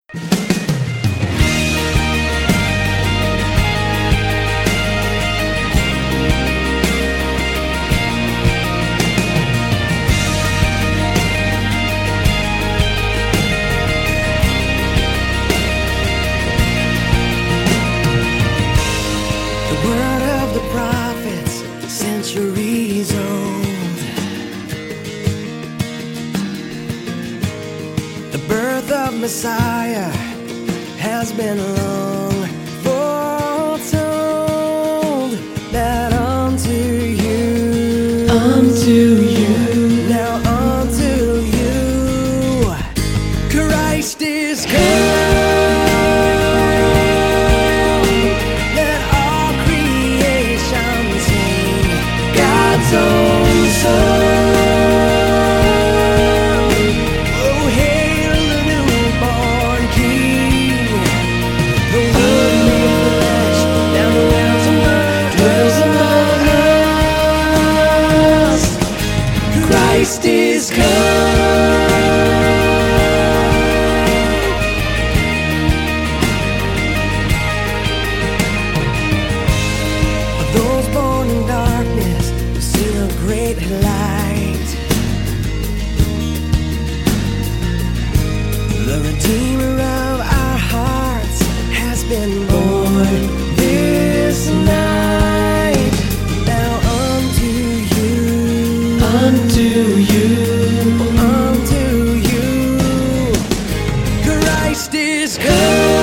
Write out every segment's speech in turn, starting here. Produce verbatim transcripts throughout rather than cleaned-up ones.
Centuries old, the birth of Messiah has been long foretold. That unto you, unto you, now unto you, Christ is come. God's own Son. Oh, hail the newborn King. The Word made flesh, now dwells among, dwells among us. Christ is come. Those born in darkness seen a great light. The Redeemer of our hearts has been born this night. Now unto you, unto you, unto you, Christ is come.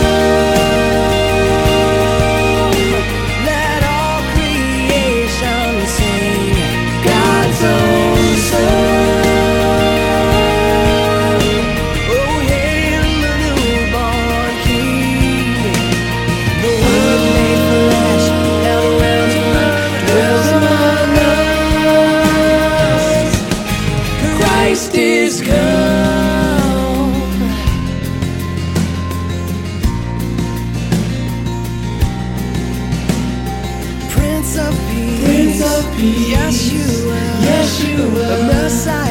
Let all creation sing. God's own Son. Oh, hail the newborn King. The Word made flesh, now dwells among, dwells among us. Christ is come. Prince of Peace, Prince of Peace, Yeshua, Yeshua, the Messiah.